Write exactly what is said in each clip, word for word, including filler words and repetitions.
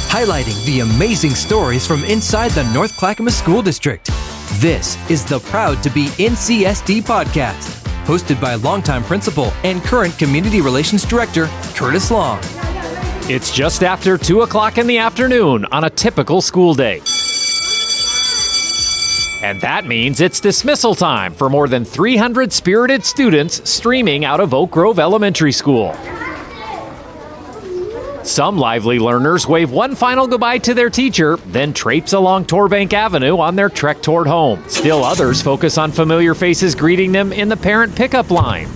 highlighting the amazing stories from inside the North Clackamas School District. This is the Proud to be N C S D podcast, hosted by longtime principal and current Community Relations Director, Curtis Long. It's just after two o'clock in the afternoon on a typical school day. And that means it's dismissal time for more than three hundred spirited students streaming out of Oak Grove Elementary School. Some lively learners wave one final goodbye to their teacher, then traipse along Torbank Avenue on their trek toward home. Still others focus on familiar faces greeting them in the parent pickup line.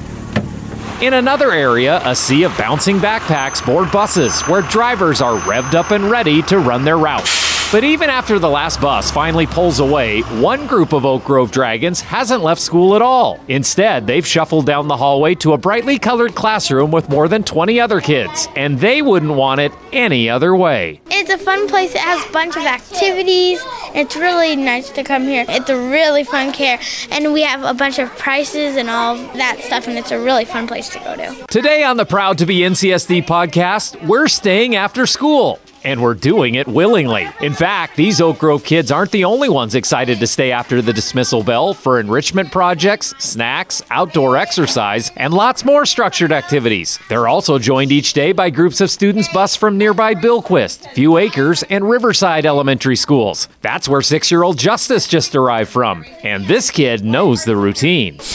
In another area, a sea of bouncing backpacks board buses where drivers are revved up and ready to run their route. But even after the last bus finally pulls away, one group of Oak Grove Dragons hasn't left school at all. Instead, they've shuffled down the hallway to a brightly colored classroom with more than twenty other kids, and they wouldn't want it any other way. It's a fun place. It has a bunch of activities. It's really nice to come here. It's a really fun care, and we have a bunch of prizes and all of that stuff, and it's a really fun place to go to. Today on the Proud to be N C S D podcast, we're staying after school. And we're doing it willingly. In fact, these Oak Grove kids aren't the only ones excited to stay after the dismissal bell for enrichment projects, snacks, outdoor exercise, and lots more structured activities. They're also joined each day by groups of students bused from nearby Billquist, Few Acres, and Riverside elementary schools. That's where six-year-old Justice just arrived from. And this kid knows the routine. So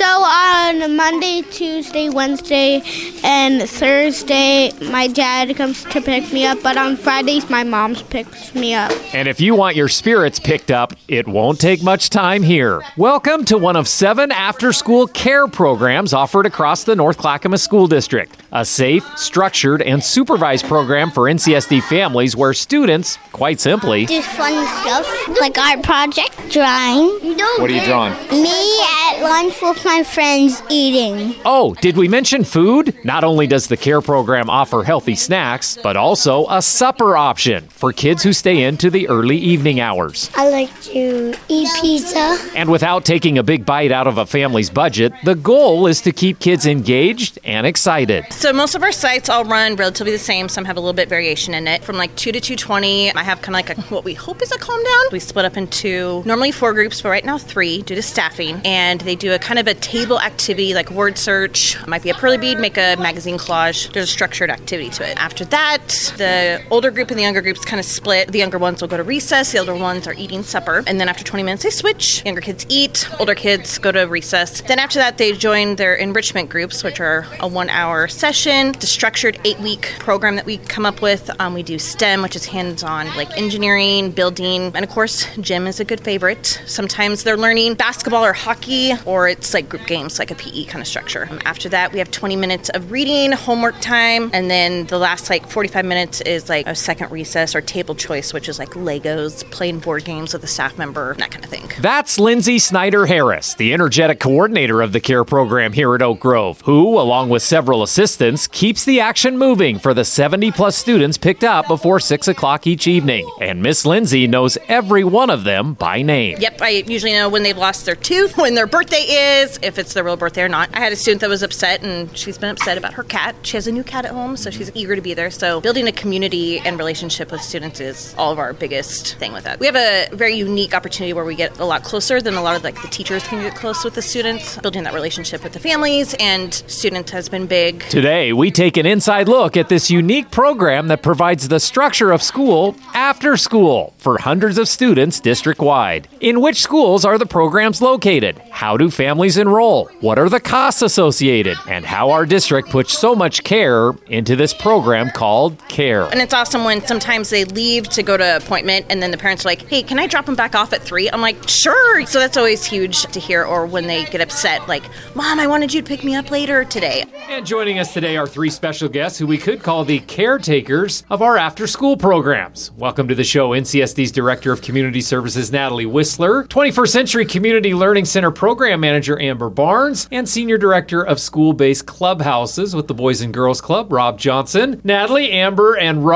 on Monday, Tuesday, Wednesday, and Thursday, my dad comes to pick me up, but on Friday, my mom picks me up. And if you want your spirits picked up, it won't take much time here. Welcome to one of seven after-school care programs offered across the North Clackamas School District. A safe, structured, and supervised program for N C S D families where students, quite simply, do fun stuff like art project, drawing. What are you drawing? Me at lunch with my friends eating. Oh, did we mention food? Not only does the care program offer healthy snacks, but also a supper option for kids who stay into the early evening hours. I like to eat pizza. And without taking a big bite out of a family's budget, the goal is to keep kids engaged and excited. So most of our sites all run relatively the same. Some have a little bit variation in it. From like two to two twenty, I have kind of like a, what we hope is a calm down. We split up into normally four groups, but right now three due to staffing. And they do a kind of a table activity like word search. It might be a pearly bead, make a magazine collage. There's a structured activity to it. After that, the older group and the younger groups kind of split. The younger ones will go to recess. The older ones are eating supper. And then after twenty minutes, they switch. Younger kids eat. Older kids go to recess. Then after that, they join their enrichment groups, which are a one-hour session. It's a structured eight-week program that we come up with. Um, we do STEM, which is hands-on, like engineering, building, and of course, gym is a good favorite. Sometimes they're learning basketball or hockey, or it's like group games, like a P E kind of structure. Um, after that, we have twenty minutes of reading, homework time, and then the last like forty-five minutes is like a second recess or table choice, which is like Legos, playing board games with a staff member, that kind of thing. That's Lindsay Snyder-Harris, the energetic coordinator of the care program here at Oak Grove, who, along with several assistants, keeps the action moving for the seventy-plus students picked up before six o'clock each evening. And Miss Lindsay knows every one of them by name. Yep, I usually know when they've lost their tooth, when their birthday is, if it's their real birthday or not. I had a student that was upset, and she's been upset about her cat. She has a new cat at home, so she's eager to be there. So building a community and relationship with students is all of our biggest thing with that. We have a very unique opportunity where we get a lot closer than a lot of like the teachers can get close with the students. Building that relationship with the families and students has been big. Today, we take an inside look at this unique program that provides the structure of school after school for hundreds of students district-wide. In which schools are the programs located? How do families enroll? What are the costs associated? And how our district puts so much care into this program called CARE. And it's awesome when sometimes they leave to go to an appointment and then the parents are like, hey, can I drop them back off at three? I'm like, sure. So that's always huge to hear. Or when they get upset, like, Mom, I wanted you to pick me up later today. And joining us today are three special guests who we could call the caretakers of our after-school programs. Welcome to the show, N C S D's Director of Community Services, Natalie Whistler, twenty-first Century Community Learning Center Program Manager, Amber Barnes, and Senior Director of School-Based Clubhouses with the Boys and Girls Club, Rob Johnson. Natalie, Amber, and Rob, thanks so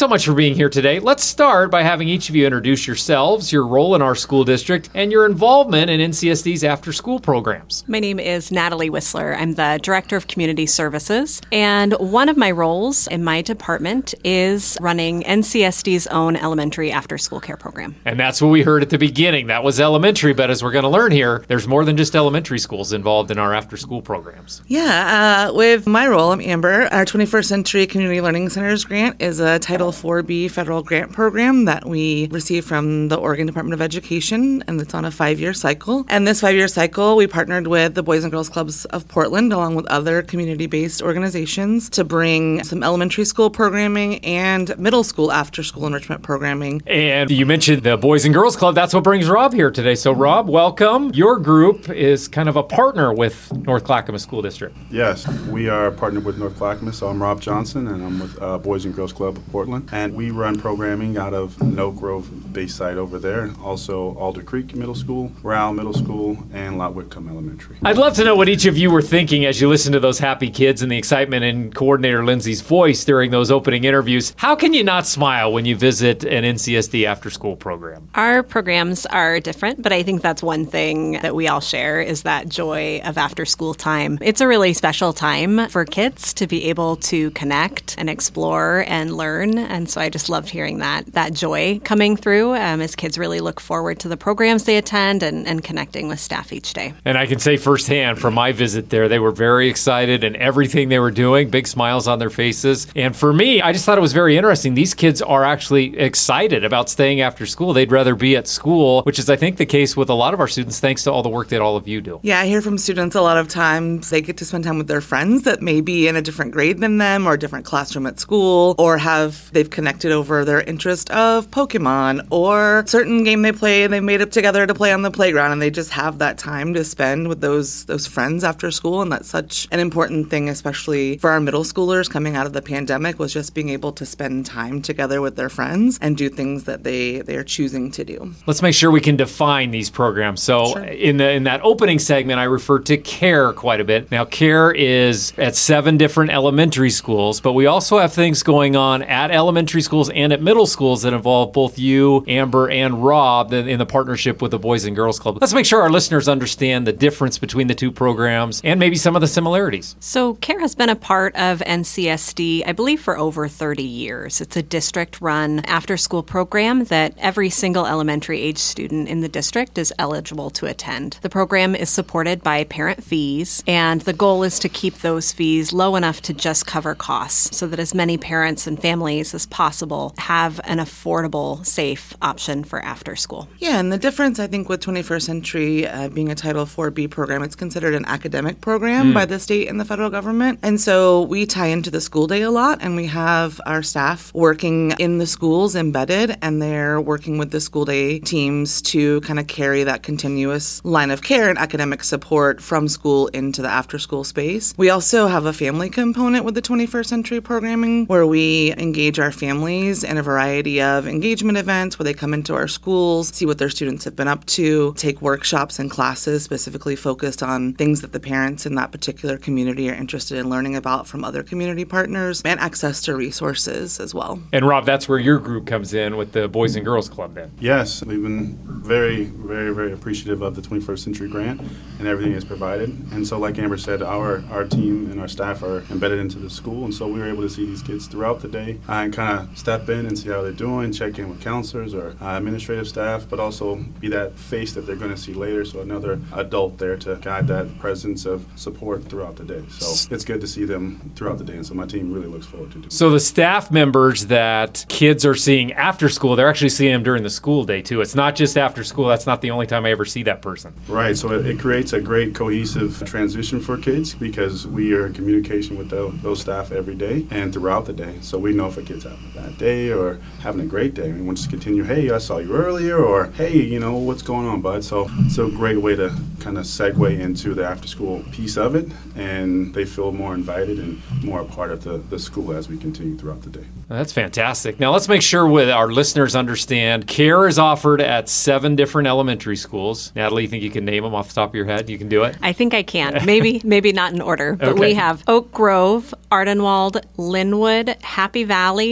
so much for being here today. Let's start by having each of you introduce yourselves, your role in our school district, and your involvement in N C S D's after-school programs. My name is Natalie Whistler. I'm the Director of Community Services, and one of my roles in my department is running N C S D's own elementary after-school care program. And that's what we heard at the beginning. That was elementary, but as we're going to learn here, there's more than just elementary schools involved in our after-school programs. Yeah, uh, with my role, I'm Amber. Our twenty-first Century Community Learning Centers grant is a Title four B federal grant program that we receive from the Oregon Department of Education, and it's on a five-year cycle. And this five-year cycle, we partnered with the Boys and Girls Clubs of Portland, along with other community-based organizations, to bring some elementary school programming and middle school after-school enrichment programming. And you mentioned the Boys and Girls Club. That's what brings Rob here today. So, Rob, welcome. Your group is kind of a partner with North Clackamas School District. Yes, we are partnered with North Clackamas. So I'm Rob Johnson, and I'm with uh, Boys and Girls Club of Portland. And we run programming out of Oak Grove base site over there. Also Alder Creek Middle School, Rowell Middle School, and Lot Whitcomb Elementary. I'd love to know what each of you were thinking as you listened to those happy kids and the excitement in Coordinator Lindsay's voice during those opening interviews. How can you not smile when you visit an N C S D after-school program? Our programs are different, but I think that's one thing that we all share is that joy of after-school time. It's a really special time for kids to be able to connect and explore and learn. And so I just loved hearing that that joy coming through um, as kids really look forward to the programs they attend and, and connecting with staff each day. And I can say firsthand from my visit there, they were very excited and everything they were doing, big smiles on their faces. And for me, I just thought it was very interesting. These kids are actually excited about staying after school. They'd rather be at school, which is, I think, the case with a lot of our students, thanks to all the work that all of you do. Yeah, I hear from students a lot of times they get to spend time with their friends that may be in a different grade than them or a different classroom at school, or have they've connected over their interest of Pokemon or certain game they play and they made up together to play on the playground, and they just have that time to spend with those those friends after school. And that's such an important thing, especially for our middle schoolers coming out of the pandemic, was just being able to spend time together with their friends and do things that they they are choosing to do. Let's make sure we can define these programs. So Sure. in the in that opening segment, I referred to CARE quite a bit. Now, CARE is at seven different elementary schools, but we also have things going on at elementary schools and at middle schools that involve both you, Amber, and Rob in, in the partnership with the Boys and Girls Club. Let's make sure our listeners understand the difference between the two programs and maybe some of the similarities. So CARE has been a part of N C S D, I believe, for over thirty years. It's a district-run after-school program that every single elementary age student in the district is eligible to attend. The program is supported by parent fees, and the goal is to keep those fees low enough to just cover costs so that as many parents and families as possible have an affordable, safe option for after school. Yeah, and the difference, I think, with twenty-first Century uh, being a Title four B program, it's considered an academic program mm. by the state and the federal government. And so we tie into the school day a lot, and we have our staff working in the schools embedded, and they're working with the school day teams to kind of carry that continuous line of care and academic support from school into the after-school space. We also have a family component with the twenty-first Century programming where we engage our families in a variety of engagement events where they come into our schools, see what their students have been up to, take workshops and classes specifically focused on things that the parents in that particular community are interested in learning about from other community partners, and access to resources as well. And Rob, that's where your group comes in with the Boys and Girls Club then. Yes, we've been very, very, very appreciative of the twenty-first Century grant and everything it's provided. And so like Amber said, our, our team and our staff are embedded into the school, and so we were able to see these kids throughout the day uh, and kind of step in and see how they're doing, check in with counselors or uh, administrative staff, but also be that face that they're going to see later, so another adult there to guide that presence of support throughout the day. So it's good to see them throughout the day, and so my team really looks forward to doing it. So the staff members that kids are seeing after school, they're actually seeing them during the school day too. It's not just after school. That's not the only time I ever see that person. Right, so it, it creates a great cohesive transition for kids because we are in communication with the, those staff every day and throughout the day. So we know if a kid's having a bad day or having a great day. We want to continue, hey, I saw you earlier, or hey, you know, what's going on, bud? So it's a great way to kind of segue into the after school piece of it, and they feel more invited and more a part of the, the school as we continue throughout the day. That's fantastic. Now let's make sure with our listeners understand CARE is offered at seven different elementary schools. Natalie, you think you can name them off the top of your head? You can do it? I think I can. Maybe maybe not in order, but Okay. we have Oak Grove, Ardenwald, Linwood, Happy Valley,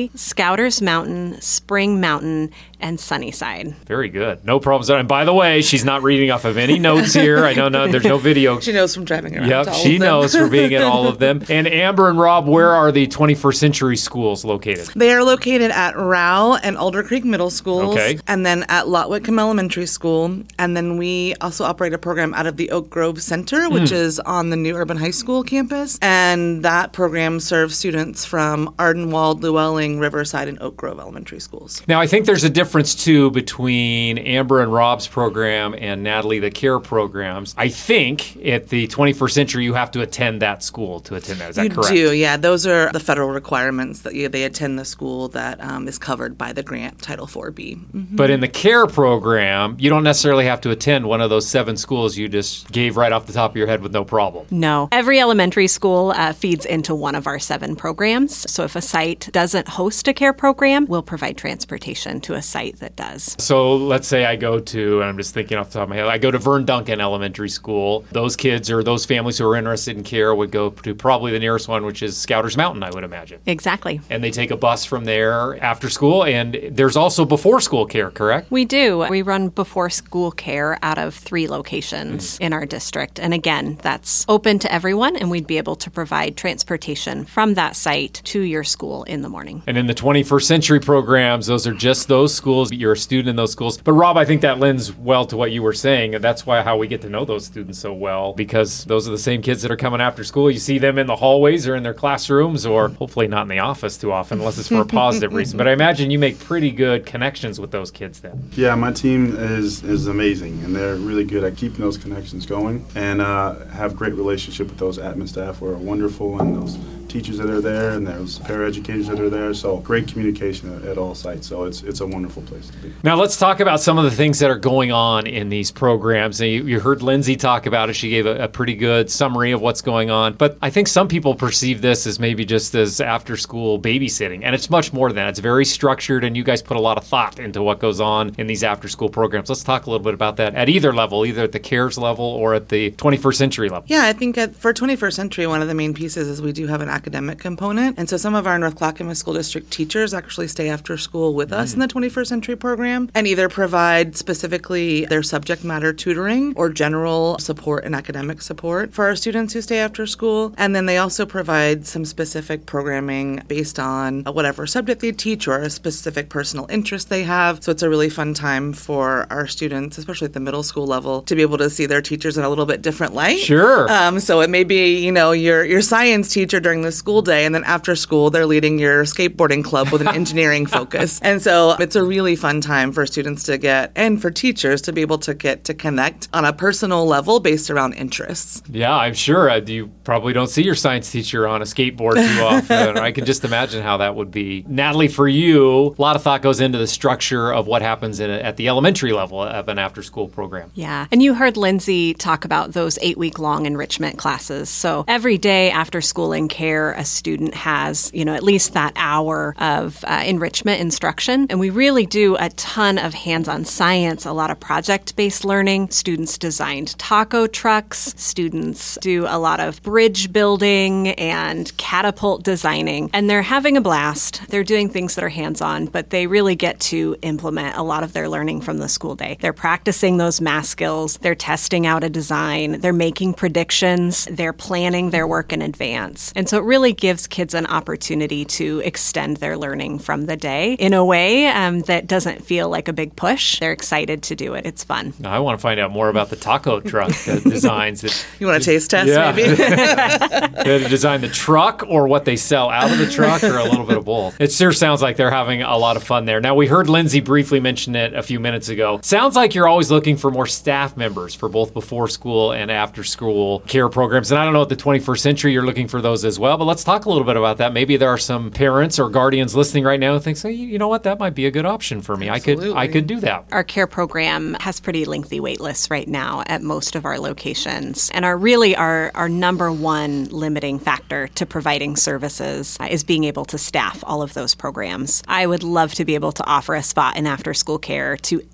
Elementary, Scouters Mountain, Spring Mountain, and Sunnyside. Very good. No problems. And by the way, she's not reading off of any notes here. I know no, there's no video. She knows from driving around. Yep, to all she of them. knows for being at all of them. And Amber and Rob, where are the twenty-first Century schools located? They are located at Rao and Alder Creek Middle Schools, Okay. and then at Lot Whitcomb Elementary School. And then we also operate a program out of the Oak Grove Center, which Mm. is on the New Urban High School campus. And that program serves students from Ardenwald, Llewellyn, Riverside, and Oak Grove Elementary Schools. Now, I think there's a difference, too, between Amber and Rob's program and Natalie, the CARE programs. I think at the twenty-first Century, you have to attend that school to attend that. Is that you correct? do, yeah. Those are the federal requirements that you, they attend the school that um, is covered by the grant Title four B. Mm-hmm. But in the CARE program, you don't necessarily have to attend one of those seven schools you just gave right off the top of your head with no problem. No. Every elementary school uh, feeds into one of our seven programs. So if a site doesn't host a CARE program, we'll provide transportation to a site that does. So let's say I go to, and I'm just thinking off the top of my head, I go to Vern Duncan Elementary School. Those kids or those families who are interested in CARE would go to probably the nearest one, which is Scouters Mountain, I would imagine. Exactly. And they take a bus from there after school. And there's also before school care, correct? We do. We run before school care out of three locations in our district. And again, that's open to everyone, and we'd be able to provide transportation from that site to your school in the morning. And in the twenty-first Century programs, those are just those schools. You're a student in those schools. But Rob, I think that lends well to what you were saying. And that's why how we get to know those students so well, because those are the same kids that are coming after school. You see them in the hallways or in their classrooms, or hopefully not in the office too often, unless it's for a positive reason. But I imagine you make pretty good connections with those kids then. Yeah, my team is is amazing, and they're really good at keeping those connections going, and uh, have great relationship with those admin staff who are wonderful, and those teachers that are there, and those paraeducators that are there. So great communication at, at all sites. So it's it's a wonderful place to be. Now let's talk about some of the things that are going on in these programs. Now, you, you heard Lindsay talk about it. She gave a, a pretty good summary of what's going on. But I think some people perceive this as maybe just as after-school babysitting, and it's much more than that. It's very structured, and you guys put a lot of thought into what goes on in these after-school programs. Let's talk a little bit about that at either level, either at the CARES level or at the twenty-first Century level. Yeah, I think at, for twenty-first Century, one of the main pieces is we do have an academic component. And so some of our North Clackamas School District teachers actually stay after school with us mm. in the twenty-first Century program and either provide specifically their subject matter tutoring or general support and academic support for our students who stay after school. And then they also provide some specific programming based on whatever subject they teach or a specific personal interest they have. So it's a really fun time for our students, especially at the middle school level, to be able to see their teachers in a little bit different light. Sure. Um, so it may be, you know, your your science teacher during the school day, and then after school, they're leading your skateboarding club with an engineering focus. And so it's a really fun time for students to get, and for teachers to be able to get to connect on a personal level based around interests. Yeah, I'm sure. Uh, you probably don't see your science teacher on a skateboard too often. I can just imagine how that would be. Natalie, for you, a lot of thought goes into the structure of what happens in a, at the elementary level of an after-school program. Yeah. And you heard Lindsay talk about those eight-week-long enrichment classes. So every day after school in CARE, a student has, you know, at least that hour of uh, enrichment instruction. And we really do a ton of hands-on science, a lot of project-based learning. Students designed taco trucks. Students do a lot of bridge building and catapult designing. And they're having a blast. They're doing things that are hands-on, but they really get to implement a lot of their learning from the school day. They're practicing those math skills. They're testing out a design. They're making predictions. They're planning their work in advance. And so it really gives kids an opportunity to extend their learning from the day in a way um, that doesn't feel like a big push. They're excited to do it. It's fun. Now, I want to find out more about the taco truck uh, designs. That, you want a taste test, yeah. maybe? They design the truck or what they sell out of the truck or a little bit of both. It sure sounds like they're having a lot of fun there. Now, we heard Lindsay briefly mention it a few minutes ago. Sounds like you're always looking for more staff members for both before school and after school care programs. And I don't know, at the twenty-first Century, you're looking for those as well. But let's talk a little bit about that. Maybe there are some parents or guardians listening right now who think, hey, you know what, that might be a good option for me. Absolutely. I could I could do that. Our care program has pretty lengthy wait lists right now at most of our locations. And our really our, our number one limiting factor to providing services is being able to staff all of those programs. I would love to be able to offer a spot in after school care to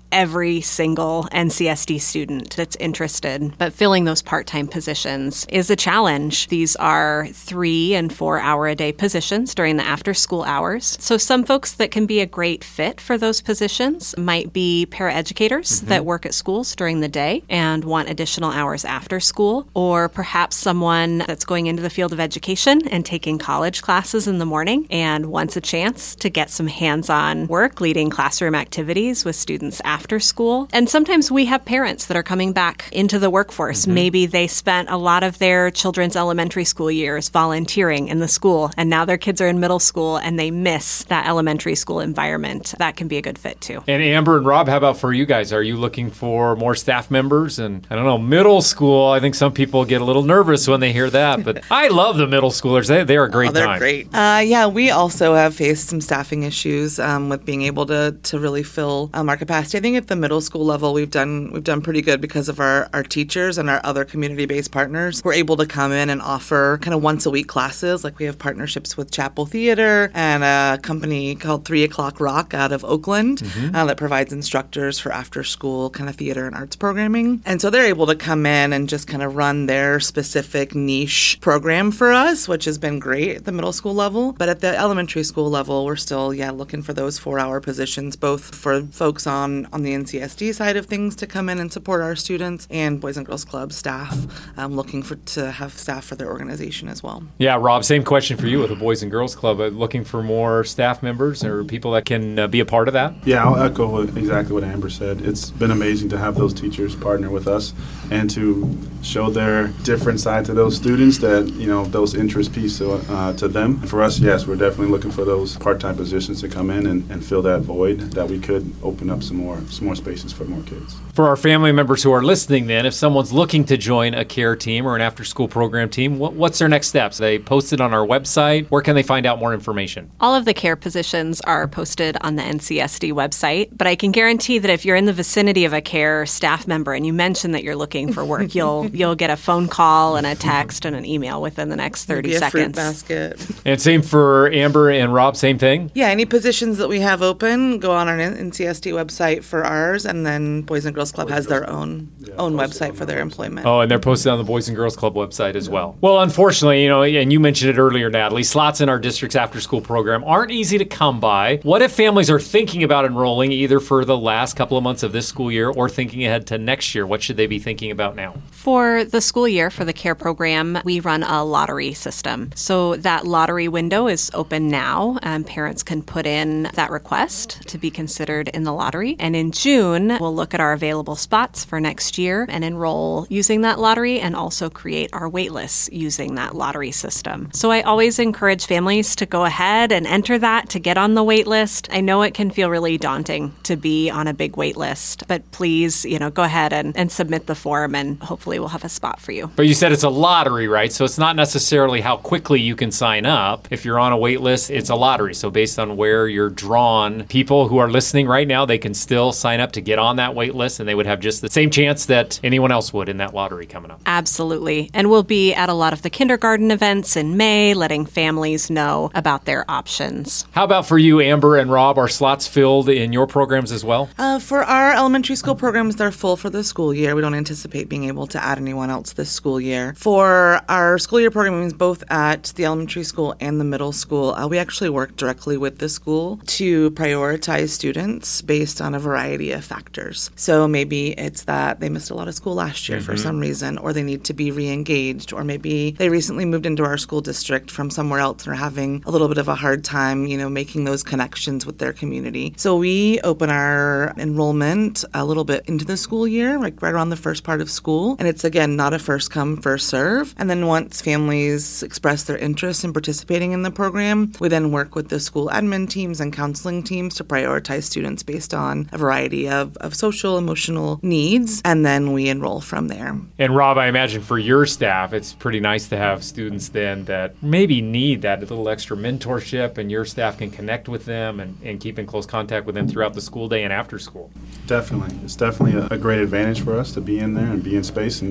every single N C S D student that's interested, but filling those part-time positions is a challenge. These are three and four hour a day positions during the after-school hours. So some folks that can be a great fit for those positions might be paraeducators mm-hmm. that work at schools during the day and want additional hours after school, or perhaps someone that's going into the field of education and taking college classes in the morning and wants a chance to get some hands-on work leading classroom activities with students after school. And sometimes we have parents that are coming back into the workforce. Mm-hmm. Maybe they spent a lot of their children's elementary school years volunteering in the school, and now their kids are in middle school and they miss that elementary school environment. That can be a good fit too. And Amber and Rob, how about for you guys? Are you looking for more staff members? And I don't know, middle school, I think some people get a little nervous when they hear that, but I love the middle schoolers. They, they're a great oh, they're time. They're great. Uh, yeah, we also have faced some staffing issues um, with being able to to really fill um, our capacity. I think at the middle school level, we've done we've done pretty good because of our, our teachers and our other community-based partners. We're able to come in and offer kind of once-a-week classes. Like we have partnerships with Chapel Theater and a company called Three O'Clock Rock out of Oakland mm-hmm. uh, that provides instructors for after-school kind of theater and arts programming. And so they're able to come in and just kind of run their specific niche program for us, which has been great at the middle school level. But at the elementary school level, we're still, yeah, looking for those four-hour positions, both for folks on, on the N C S D side of things to come in and support our students, and Boys and Girls Club staff um, looking for to have staff for their organization as well. Yeah, Rob, same question for you with the Boys and Girls Club. Uh, looking for more staff members or people that can uh, be a part of that? Yeah, I'll echo exactly what Amber said. It's been amazing to have those teachers partner with us and to show their different side to those students, that, you know, those interest piece uh, to them. For us, yes, we're definitely looking for those part-time positions to come in and, and fill that void, that we could open up some more some more spaces for more kids. For our family members who are listening then, if someone's looking to join a care team or an after-school program team, what, what's their next steps? They post it on our website. Where can they find out more information? All of the care positions are posted on the N C S D website, but I can guarantee that if you're in the vicinity of a care staff member and you mention that you're looking for work, you'll you'll get a phone call and a text and an email within the next thirty Maybe a seconds. Fruit basket. And same for Amber and Rob, same thing? Yeah, any positions that we have open, go on our N C S D website for ours, and then Boys and Girls Club has their own yeah, own website for their employment. Oh, and they're posted on the Boys and Girls Club website as well. Well, unfortunately, you know, and you mentioned it earlier, Natalie, slots in our district's after-school program aren't easy to come by. What if families are thinking about enrolling either for the last couple of months of this school year or thinking ahead to next year? What should they be thinking about now? For the school year, for the care program, we run a lottery system. So that lottery window is open now. Um, parents can put in that request to be considered in the lottery. And in June, we'll look at our available spots for next year and enroll using that lottery, and also create our wait lists using that lottery system. So I always encourage families to go ahead and enter that to get on the wait list. I know it can feel really daunting to be on a big wait list, but please, you know, go ahead and, and submit the form, and hopefully we'll have a spot for you. But you said it's a lottery, right? So it's not necessarily how quickly you can sign up. If you're on a wait list, it's a lottery. So based on where you're drawn, people who are listening right now, they can still sign up to get on that wait list, and they would have just the same chance that anyone else would in that lottery coming up. Absolutely. And we'll be at a lot of the kindergarten events in May, letting families know about their options. How about for you, Amber and Rob? Are slots filled in your programs as well? Uh, for our elementary school programs, they're full for the school year. We don't anticipate being able to add anyone else this school year. For our school year programs, both at the elementary school and the middle school, uh, we actually work directly with the school to prioritize students based on a variety of factors. So maybe it's that they missed a lot of school last year mm-hmm. for some reason, or they need to be re-engaged, or maybe they recently moved into our school district from somewhere else and are having a little bit of a hard time, you know, making those connections with their community. So we open our enrollment a little bit into the school year, like right around the first part of school. And it's, again, not a first come, first serve. And then once families express their interest in participating in the program, we then work with the school admin teams and counseling teams to prioritize students based on a variety of, of social, emotional needs. And then we enroll from there. And Rob, I imagine for your staff, it's pretty nice to have students then that maybe need that little extra mentorship, and your staff can connect with them and, and keep in close contact with them throughout the school day and after school. Definitely. It's definitely a, a great advantage for us to be in there and be in space and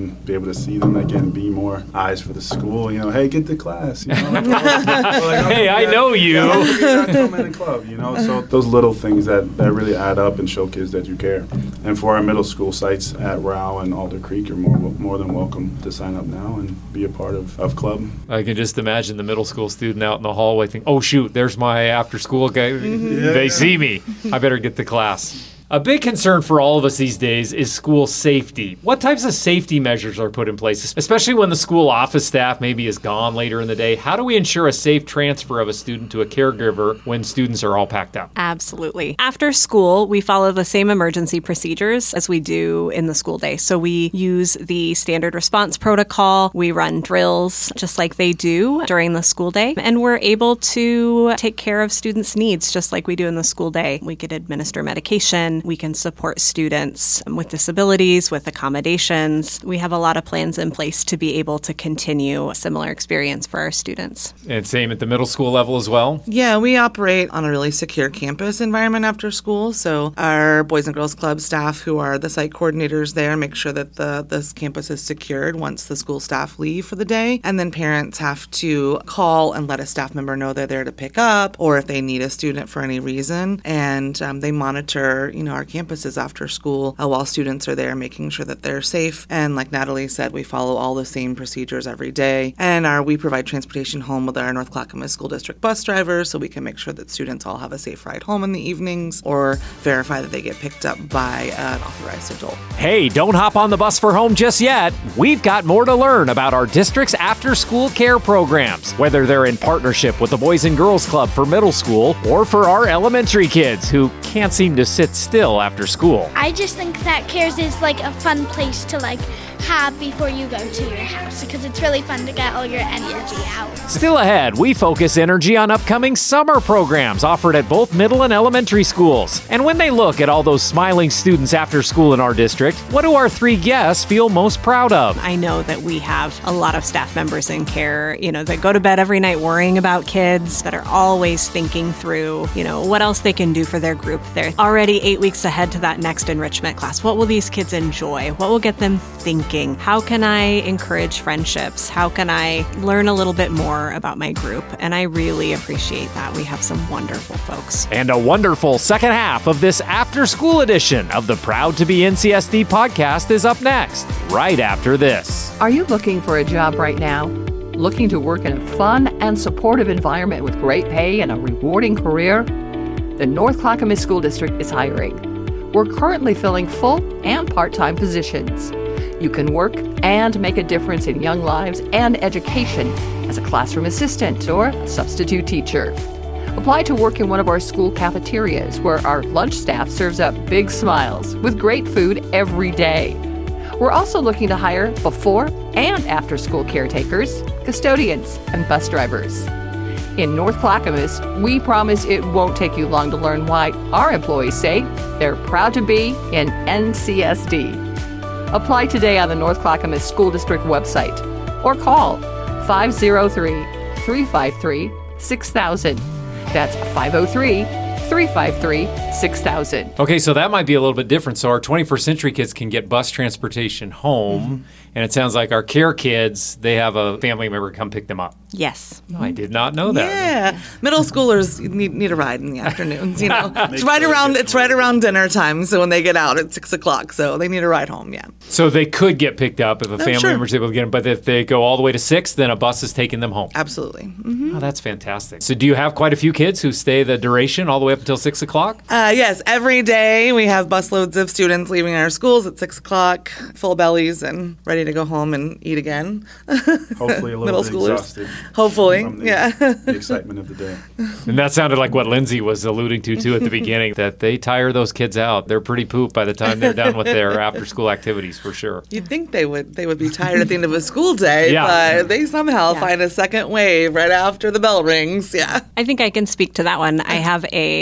and be able to see them again, be more eyes for the school. You know, hey, get to class. You know, like, like, hey, I that, know you. Yeah, that two-minute club. You know, so those little things that, that really add up and show kids that you care. And for our middle school sites at Rao and Alder Creek, you're more more than welcome to sign up now and be a part of, of club. I can just imagine the middle school student out in the hallway thinking, oh, shoot, there's my after-school guy. Mm-hmm. They yeah. see me. I better get to class. A big concern for all of us these days is school safety. What types of safety measures are put in place, especially when the school office staff maybe is gone later in the day? How do we ensure a safe transfer of a student to a caregiver when students are all packed up? Absolutely. After school, we follow the same emergency procedures as we do in the school day. So we use the standard response protocol. We run drills just like they do during the school day. And we're able to take care of students' needs just like we do in the school day. We could administer medication. We can support students with disabilities, with accommodations. We have a lot of plans in place to be able to continue a similar experience for our students. And same at the middle school level as well? Yeah, we operate on a really secure campus environment after school. So our Boys and Girls Club staff, who are the site coordinators there, make sure that the this campus is secured once the school staff leave for the day. And then parents have to call and let a staff member know they're there to pick up, or if they need a student for any reason. And um, they monitor, you know, our campuses after school uh, while students are there, making sure that they're safe. And like Natalie said, we follow all the same procedures every day. And our we provide transportation home with our North Clackamas School District bus drivers, so we can make sure that students all have a safe ride home in the evenings, or verify that they get picked up by an authorized adult. Hey, don't hop on the bus for home just yet. We've got more to learn about our district's after-school care programs, whether they're in partnership with the Boys and Girls Club for middle school or for our elementary kids who can't seem to sit still after school. I just think that CARES is like a fun place to like have before you go to your house, because it's really fun to get all your energy out. Still ahead, we focus energy on upcoming summer programs offered at both middle and elementary schools. And when they look at all those smiling students after school in our district, what do our three guests feel most proud of? I know that we have a lot of staff members in care, you know, that go to bed every night worrying about kids, that are always thinking through, you know, what else they can do for their group. They're already eight weeks ahead to that next enrichment class. What will these kids enjoy? What will get them thinking? How can I encourage friendships? How can I learn a little bit more about my group? And I really appreciate that. We have some wonderful folks. And a wonderful second half of this after-school edition of the Proud to be N C S D podcast is up next, right after this. Are you looking for a job right now? Looking to work in a fun and supportive environment with great pay and a rewarding career? The North Clackamas School District is hiring. We're currently filling full and part-time positions. You can work and make a difference in young lives and education as a classroom assistant or a substitute teacher. Apply to work in one of our school cafeterias, where our lunch staff serves up big smiles with great food every day. We're also looking to hire before and after school caretakers, custodians, and bus drivers. In North Clackamas, we promise it won't take you long to learn why our employees say they're proud to be in N C S D. Apply today on the North Clackamas School District website or call five oh three, three five three, six thousand. That's five oh three, three five three, six thousand. Okay, so that might be a little bit different. So our twenty-first century kids can get bus transportation home, mm-hmm. and it sounds like our care kids, they have a family member come pick them up. Yes. No, I did not know that. Yeah, middle schoolers need, need a ride in the afternoons. You know, it's right around it's right around dinner time. So when they get out at six o'clock, so they need a ride home. Yeah. So they could get picked up if a Oh, family sure. member is able to get them, but if they go all the way to six, then a bus is taking them home. Absolutely. Mm-hmm. Oh, that's fantastic. So do you have quite a few kids who stay the duration all the way up until six o'clock? Uh, yes, every day we have busloads of students leaving our schools at six o'clock, full bellies and ready to go home and eat again. Hopefully a little Middle bit schoolers. exhausted. Hopefully, from the, yeah. the excitement of the day. And that sounded like what Lindsay was alluding to, too, at the beginning, that they tire those kids out. They're pretty pooped by the time they're done with their after-school activities, for sure. You'd think they would they would be tired at the end of a school day, Yeah. but they somehow Yeah. find a second wave right after the bell rings. Yeah. I think I can speak to that one. I have a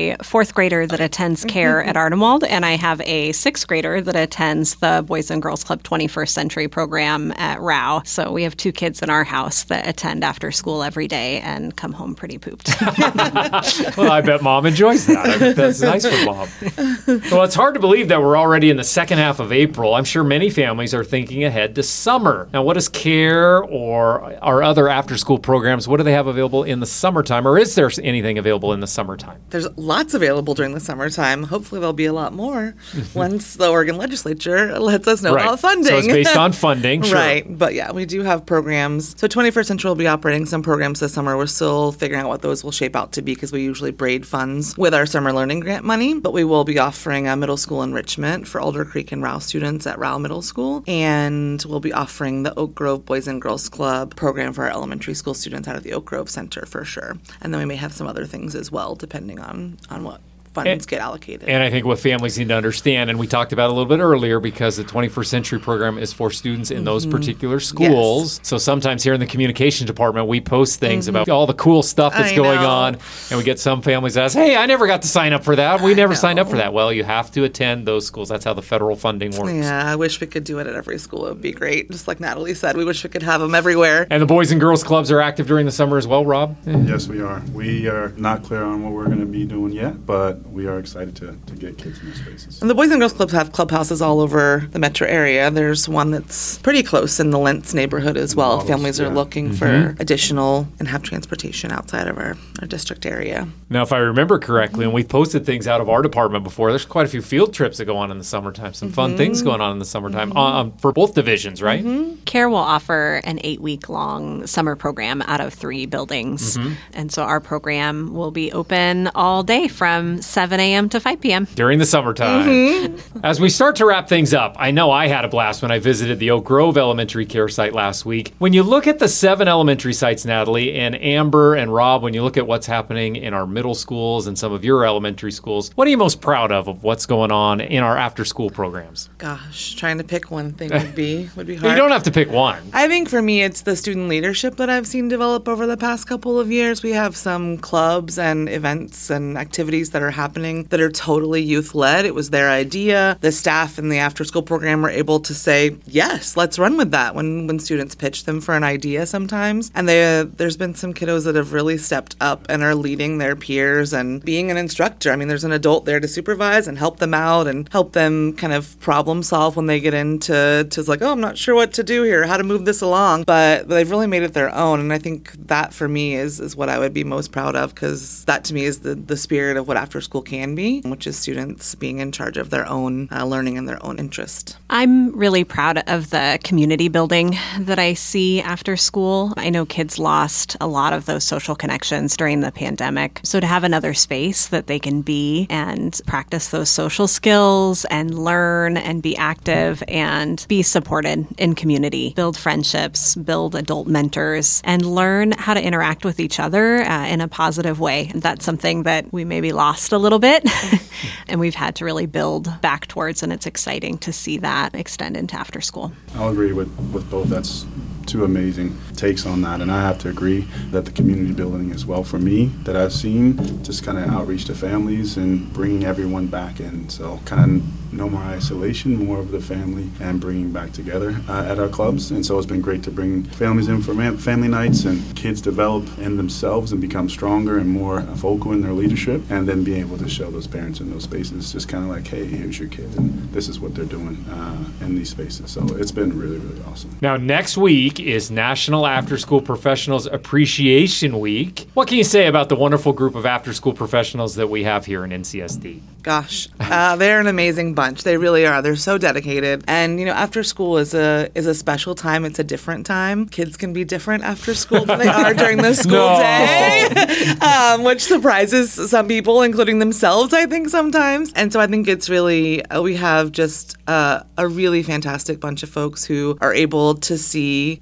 a fourth grader that attends care at Ardenwald, and I have a sixth grader that attends the Boys and Girls Club twenty-first Century program at Rao. So we have two kids in our house that attend after school every day and come home pretty pooped. Well, I bet Mom enjoys that. I bet that's nice for Mom. Well, it's hard to believe that we're already in the second half of April. I'm sure many families are thinking ahead to summer. Now, what is CARE or our other after-school programs? What do they have available in the summertime, or is there anything available in the summertime? There's lots available during the summertime. Hopefully there'll be a lot more once the Oregon legislature lets us know right. about funding. So it's based on funding, sure. Right. But yeah, we do have programs. So twenty-first Century will be operating some programs this summer. We're still figuring out what those will shape out to be because we usually braid funds with our summer learning grant money. But we will be offering a middle school enrichment for Alder Creek and Rao students at Rao Middle School. And we'll be offering the Oak Grove Boys and Girls Club program for our elementary school students out of the Oak Grove Center for sure. And then we may have some other things as well, depending on, on what funds and, get allocated. And I think what families need to understand, and we talked about it a little bit earlier, because the twenty-first Century program is for students in mm-hmm. those particular schools. Yes. So sometimes here in the communications department, we post things mm-hmm. about all the cool stuff that's I going know. on, and we get some families that ask, hey, I never got to sign up for that. We never signed up for that. Well, you have to attend those schools. That's how the federal funding works. Yeah, I wish we could do it at every school. It would be great. Just like Natalie said, we wish we could have them everywhere. And the Boys and Girls Clubs are active during the summer as well, Rob? Yes, we are. We are not clear on what we're going to be doing yet, but we are excited to to get kids in those spaces. And the Boys and Girls Clubs have clubhouses all over the metro area. There's one that's pretty close in the Lentz neighborhood as well. Models, Families are yeah. looking Mm-hmm. for additional and have transportation outside of our, our district area. Now, if I remember correctly, and we've posted things out of our department before, there's quite a few field trips that go on in the summertime, some fun Mm-hmm. things going on in the summertime mm-hmm. um, for both divisions, right? Mm-hmm. CARE will offer an eight-week-long summer program out of three buildings. Mm-hmm. And so our program will be open all day from seven a.m. to five p.m. During the summertime. Mm-hmm. As we start to wrap things up, I know I had a blast when I visited the Oak Grove Elementary Care site last week. When you look at the seven elementary sites, Natalie, and Amber and Rob, when you look at what's happening in our middle schools and some of your elementary schools, what are you most proud of of what's going on in our after-school programs? Gosh, trying to pick one thing would be would be hard. You don't have to pick one. I think for me, it's the student leadership that I've seen develop over the past couple of years. We have some clubs and events and activities that are happening that are totally youth-led. It was their idea. The staff in the after-school program were able to say, yes, let's run with that when, when students pitch them for an idea sometimes. And they, uh, there's been some kiddos that have really stepped up and are leading their peers and being an instructor. I mean, there's an adult there to supervise and help them out and help them kind of problem solve when they get into to like, oh, I'm not sure what to do here, how to move this along. But they've really made it their own. And I think that for me is, is what I would be most proud of, because that to me is the, the spirit of what after school can be, which is students being in charge of their own uh, learning and their own interest. I'm really proud of the community building that I see after school. I know kids lost a lot of those social connections during the pandemic. So to have another space that they can be and practice those social skills and learn and be active and be supported in community, build friendships, build adult mentors, and learn how to interact with each other uh, in a positive way. That's something that we maybe lost a little bit and we've had to really build back towards, and it's exciting to see that extend into after school. I'll agree with, with both. That's two amazing takes on that, and I have to agree that the community building as well for me that I've seen, just kind of outreach to families and bringing everyone back in, so kind of no more isolation, more of the family and bringing back together uh, at our clubs. And so it's been great to bring families in for family nights and kids develop in themselves and become stronger and more vocal in their leadership, and then be able to show those parents in those spaces just kind of like, hey, here's your kid and this is what they're doing uh, in these spaces. So it's been really, really awesome. Now, next week is National After School Professionals Appreciation Week. What can you say about the wonderful group of after school professionals that we have here in N C S D? Gosh, uh, they're an amazing bunch. They really are. They're so dedicated. And, you know, after school is a is a special time. It's a different time. Kids can be different after school than they are during the school No. day, um, which surprises some people, including themselves, I think, sometimes. And so I think it's really, uh, we have just uh, a really fantastic bunch of folks who are able to see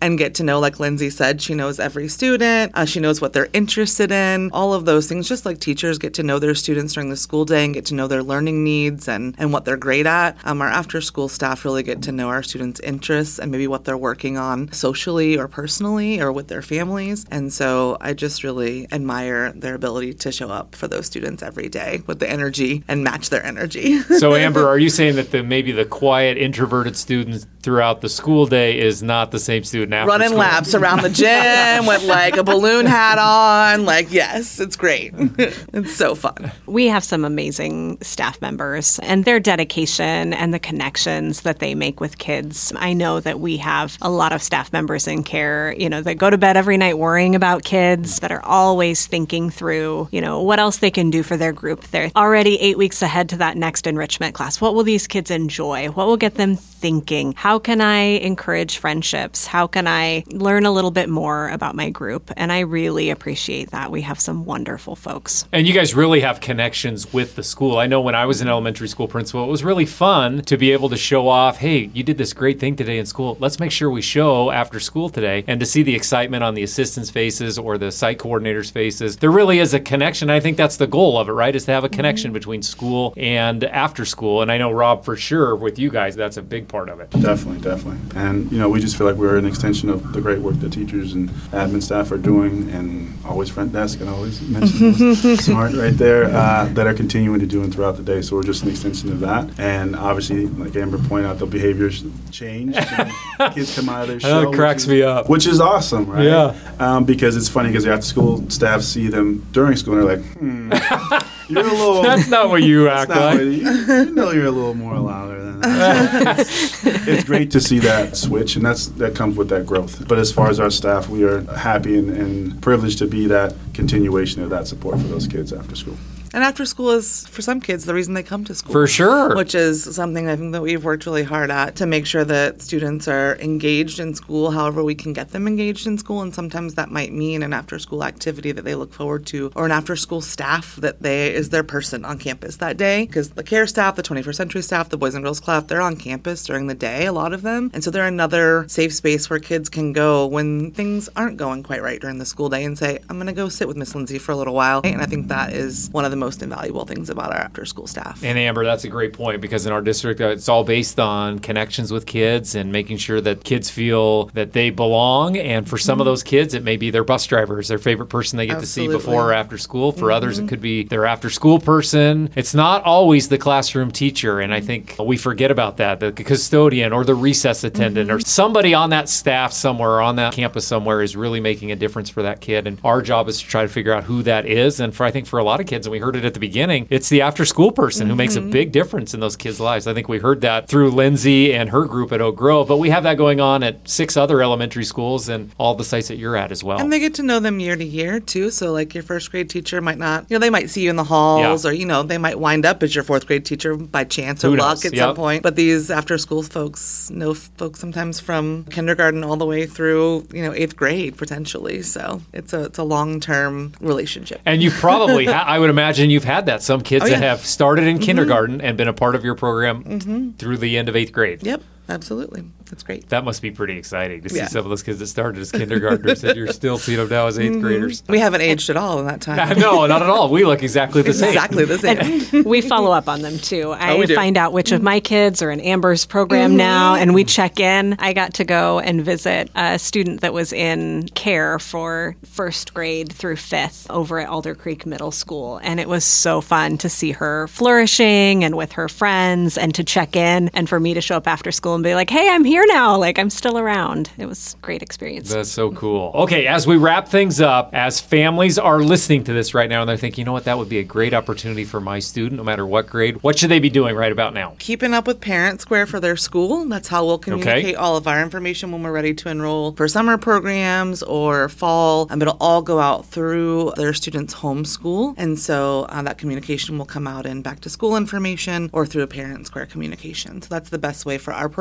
and get to know, like Lindsay said, she knows every student. Uh, she knows what they're interested in, all of those things, just like teachers get to know their students during the school day and get to know their learning needs and, and what they're great at. Um, our after-school staff really get to know our students' interests and maybe what they're working on socially or personally or with their families. And so I just really admire their ability to show up for those students every day with the energy and match their energy. So, Amber, are you saying that the maybe the quiet, introverted students throughout the school day is not the same student after Running school? laps around the gym with like a balloon hat on. Like, yes, it's great. It's so fun. We have some amazing staff members, and their dedication and the connections that they make with kids. I know that we have a lot of staff members in care, you know, that go to bed every night worrying about kids, that are always thinking through, you know, what else they can do for their group. They're already eight weeks ahead to that next enrichment class. What will these kids enjoy? What will get them thinking? How can I encourage friendships? How can I learn a little bit more about my group? And I really appreciate that. We have some wonderful folks. And you guys really have connections with the school. I know when I was an elementary school principal, it was really fun to be able to show off, hey, you did this great thing today in school. Let's make sure we show after school today. And to see the excitement on the assistants' faces or the site coordinators' faces, there really is a connection. I think that's the goal of it, right? Is to have a connection mm-hmm. between school and after school. And I know, Rob, for sure, with you guys, that's a big part of it. Definitely, definitely. And, you know, we just feel like we're an extension of the great work that teachers and admin staff are doing, and always front desk, and always mention smart right there, uh, that are continuing to do and throughout the day. So we're just an extension of that. And obviously, like Amber pointed out, the behaviors change. And kids come out of their shell. That cracks is, me up. Which is awesome, right? Yeah. Um, because it's funny because the after school staff see them during school and they're like, hmm, you're a little... That's not what you act like. You, you know you're a little more louder than that. it's, it's great to see that switch, and that's that comes with that growth. But as far as our staff, we are happy and, and privileged to be that continuation of that support for those kids after school. And after school is, for some kids, the reason they come to school. For sure. Which is something I think that we've worked really hard at to make sure that students are engaged in school however we can get them engaged in school. And sometimes that might mean an after-school activity that they look forward to, or an after-school staff that they is their person on campus that day. Because the care staff, the twenty-first century staff, the Boys and Girls Club, they're on campus during the day, a lot of them. And so they're another safe space where kids can go when things aren't going quite right during the school day and say, I'm going to go sit with Miss Lindsay for a little while. And I think that is one of the most invaluable things about our after-school staff. And Amber, that's a great point, because in our district, uh, it's all based on connections with kids and making sure that kids feel that they belong. And for some mm-hmm. of those kids, it may be their bus drivers, their favorite person they get Absolutely. to see before or after school. For mm-hmm. others, it could be their after-school person. It's not always the classroom teacher, and I think we forget about that. The custodian or the recess attendant mm-hmm. or somebody on that staff somewhere or on that campus somewhere is really making a difference for that kid. And our job is to try to figure out who that is. And for I think for a lot of kids, and we heard it at the beginning, it's the after-school person mm-hmm. who makes a big difference in those kids' lives. I think we heard that through Lindsay and her group at Oak Grove, but we have that going on at six other elementary schools and all the sites that you're at as well. And they get to know them year to year, too. So, like, your first grade teacher might not, you know, they might see you in the halls yeah. or, you know, they might wind up as your fourth grade teacher by chance or who luck knows? at Yep. some point. But these after-school folks know folks sometimes from kindergarten all the way through, you know, eighth grade, potentially. So it's a, it's a long-term relationship. And you've probably, ha- I would imagine you've had that. Some kids Oh, yeah. that have started in Mm-hmm. kindergarten and been a part of your program mm-hmm. through the end of eighth grade. Yep, absolutely. That's great. That must be pretty exciting to see Yeah. some of those kids that started as kindergartners and you're still seeing them now as eighth mm-hmm. graders. We haven't aged at all in that time. No, not at all. We look exactly the same. Exactly the same. And we follow up on them, too. I Oh, we do. find out which of my kids are in Amber's program Mm-hmm. now, and we check in. I got to go and visit a student that was in care for first grade through fifth over at Alder Creek Middle School, and it was so fun to see her flourishing and with her friends and to check in, and for me to show up after school and be like, hey, I'm here now. Like, I'm still around. It was a great experience. That's so cool. Okay, as we wrap things up, as families are listening to this right now and they're thinking, you know what, that would be a great opportunity for my student, no matter what grade, what should they be doing right about now? Keeping up with Parent Square for their school. That's how we'll communicate Okay. all of our information when we're ready to enroll for summer programs or fall. Um, it'll all go out through their students' homeschool. And so uh, that communication will come out in back to school information or through a Parent Square communication. So that's the best way for our program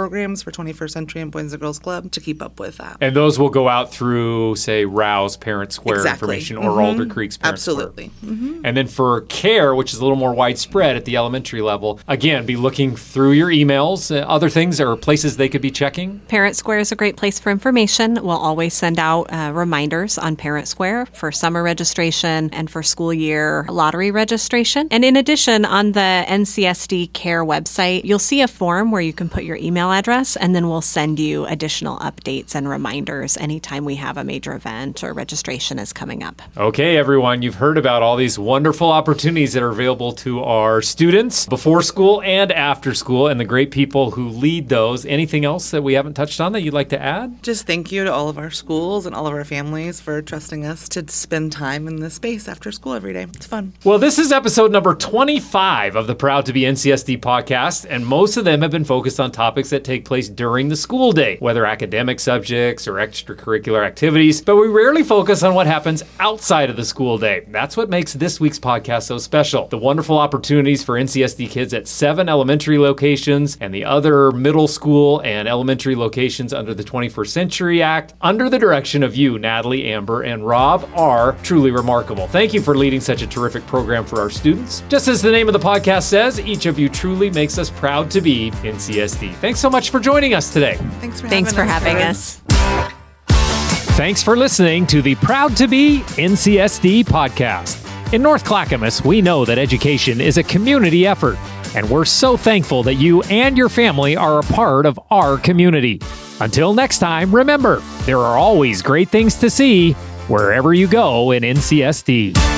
programs for twenty-first Century and Boys and Girls Club to keep up with that. And those will go out through, say, Rouse Parent Square Exactly. information or Mm-hmm. Alder Creek's Parent Absolutely. Square. Mm-hmm. And then for care, which is a little more widespread at the elementary level, again, be looking through your emails, uh, other things or places they could be checking. Parent Square is a great place for information. We'll always send out uh, reminders on Parent Square for summer registration and for school year lottery registration. And in addition, on the N C S D Care website, you'll see a form where you can put your email address, and then we'll send you additional updates and reminders anytime we have a major event or registration is coming up. Okay, everyone, you've heard about all these wonderful opportunities that are available to our students before school and after school and the great people who lead those. Anything else that we haven't touched on that you'd like to add? Just thank you to all of our schools and all of our families for trusting us to spend time in this space after school every day. It's fun. Well, this is episode number twenty-five of the Proud to be N C S D podcast, and most of them have been focused on topics that take place during the school day, whether academic subjects or extracurricular activities, but we rarely focus on what happens outside of the school day. That's what makes this week's podcast so special. The wonderful opportunities for N C S D kids at seven elementary locations and the other middle school and elementary locations under the twenty-first Century Act, under the direction of you, Natalie, Amber, and Rob, are truly remarkable. Thank you for leading such a terrific program for our students. Just as the name of the podcast says, each of you truly makes us proud to be N C S D. Thanks so much for joining us today. Thanks for Thanks having for us. having guys. us. Thanks for listening to the Proud to be N C S D podcast. In North Clackamas, we know that education is a community effort, and we're so thankful that you and your family are a part of our community. Until next time, remember, there are always great things to see wherever you go in N C S D.